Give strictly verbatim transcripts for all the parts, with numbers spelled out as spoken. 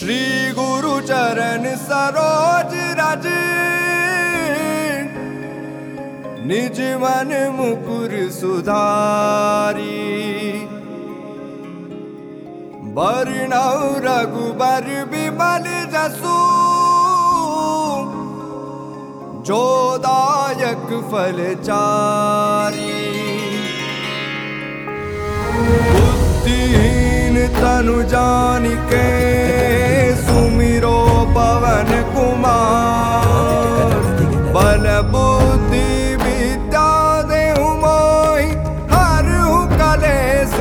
श्री गुरु चरण सरोज रज, निज मन मुकुर सुधारी। बरनउँ रघुबर बिमल जसु, जो दायक फल चारी। बुद्धिहीन तनु जानिके, सुमिरो पवन कुमार। बल बुद्धि विद्या देहु मोहि, हरहु कलेस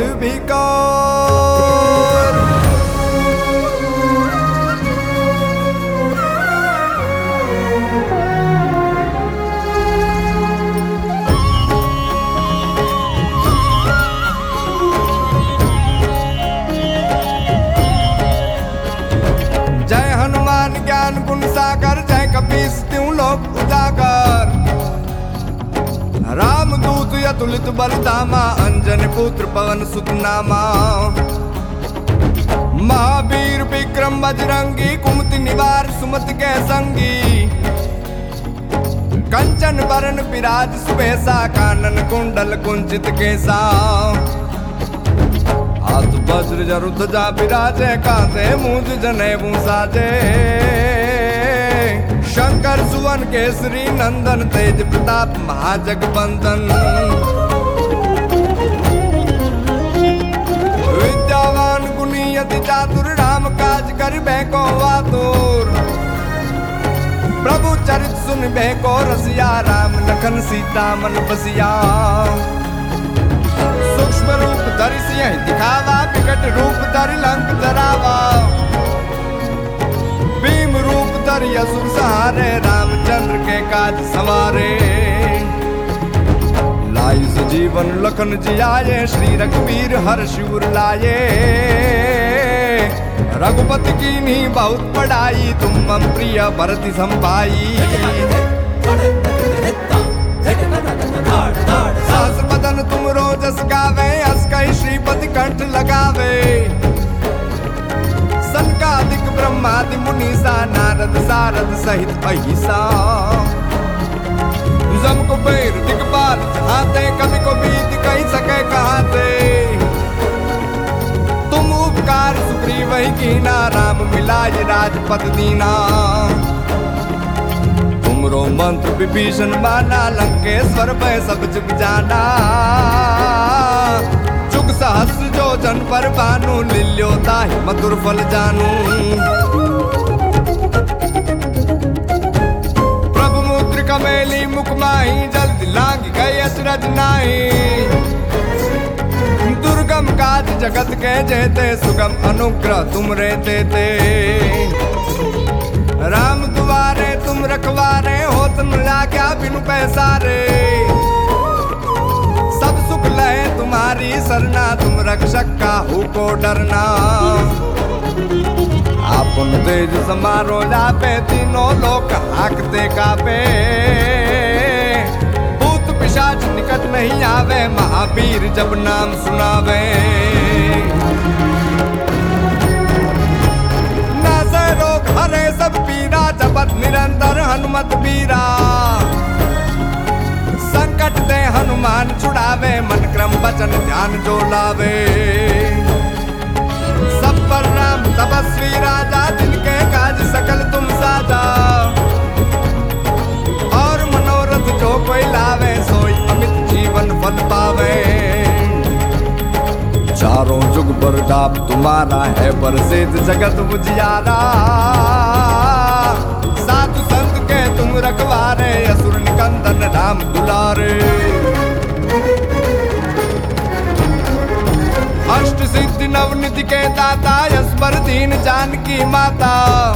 विकार। जय हनुमान ज्ञान गुण सागर, जय कपीस तिहुँ लोक उजागर। राम दूत अतुलित बल धामा, अंजन पुत्र पवन सुत नामा। महावीर विक्रम बजरंगी, कुमति निवार सुमति के संगी। कंचन बरन विराज सुबेसा, कानन कुंडल कुंचित केसा। हाथ वज्र जरु ध्वजा विराजे, कांधे मूंज जनेऊ साजे। शंकर सुवन केसरी नंदन, तेज प्रताप महाजगबंदन। विद्यावान गुणी अति चातुर, राम काज करिबे को आतुर। प्रभु चरित सुनिबे को रसिया, राम लखन सीता मन बसिया। सूक्ष्म रूप धरि सिंह दिखावा, विकट रूप धरि लंक जरावा। भीम रूप धरि असुर सहारे, रामचंद्र के काज सवारे। लाई सजीवन लखन जियाए, श्री रघुवीर हर्ष उर लाए। रघुपति कीन्ही बहुत बड़ाई, तुम मम प्रिय भरति संभाई। सास बदन तुम रोजस गावे, अस कहि श्रीपति कंठ लगावे। सनकादिक ब्रह्मादि मुनीसा, नारद सारद सहित अहिसा। जम कुबेर दिगपाल हाथे, कवि को बीत कहि सके कहाते। तुम उपकार सुग्रीव ही कीना, राम मिलाय राजपद दीना। तुमरो मंत्र विभीषण माना, लंकेश्वर भय सब जुग जाना। जुग सहस्र जो जन पर भानु, लील्यो ताहि मधुर फल जानू। प्रभु मुद्रिका मेली मुख माही, जल्द लाग गए अचरज नाहि। दुर्गम काज जगत के जेते, सुगम अनुग्रह तुमरे देते। राम दुआरे तुम रखवारे, होत न लाग्या बिनु पैसारे। सब सुख लहे तुम्हारी सरना, तुम रक्षक काहू को डरना। आपन तेज समारो जापे, तीनों लोक हाकते कापे। भूत पिशाच निकट नहीं आवे, महावीर जब नाम सुनावे। नासे रोग हरे सब पीरा, जपत निरंतर हनुमत बीरा। संकट दे हनुमान छुड़ावे, मन क्रम वचन ध्यान जो लावे। सब पर राम तपस्वी राजा, जिनके काज सकल तुम साजा। और मनोरथ जो कोई लावे, सोई अमित जीवन फल पावे। चारों जुग प्रताप तुम्हारा है, प्रसिद्ध जगत उजियारा। साधु संत के तुम रखवारे, असुर निकंदन राम दुलारे। अष्ट सिद्धि नवनिधि के दाता, यशवर दीन जानकी माता।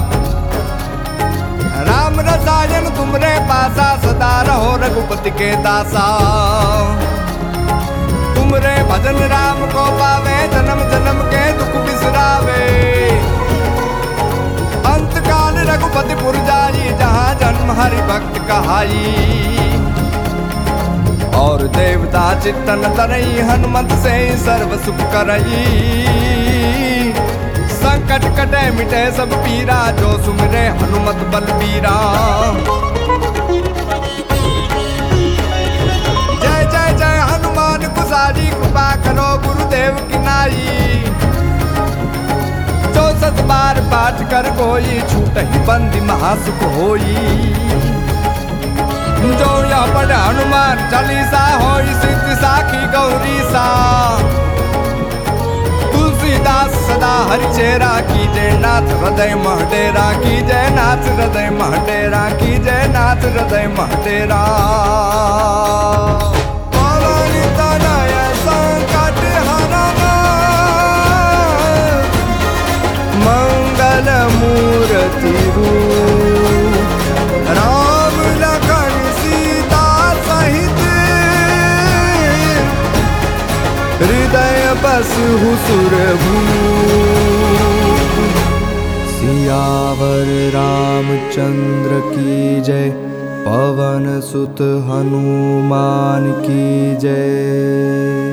राम रसायन तुमरे पासा, सदा रहो रघुपति के दासा। तुमरे भजन राम को पावे, जन्म जन्म के दुख बिसरावे। अंत काल रघुपति पुर जाई, जहाँ जन्म हरि भक्त कहाई। और देवता चित्तन तरई, हनुमत से सर्व सुख करई। संकट कटे मिटे सब पीरा, जो सुमिरे हनुमत बलबीरा। जय जय जय हनुमान गुसारी, कृपा करो गुरुदेव की नाई। जो सत बार पाठ कर कोई, छूट ही बंदी महासुख होई। जो यहाँ पढ़े हनुमान चालीसा, होई सिद्धि साखी गौरी सा। तुलसीदास सदा हरि चेरा, की जय नाथ हृदय महडेरा, की जय नाथ हृदय महडेरा, की जय नाथ हृदय महडेरा। पवन तनय संकट हरना, मंगल मूर्ति रूप। राम लखन सीता सहित, हृदय बसहु सुरभूप। सियावर रामचंद्र की जय, पवन सुत हनुमान की जय।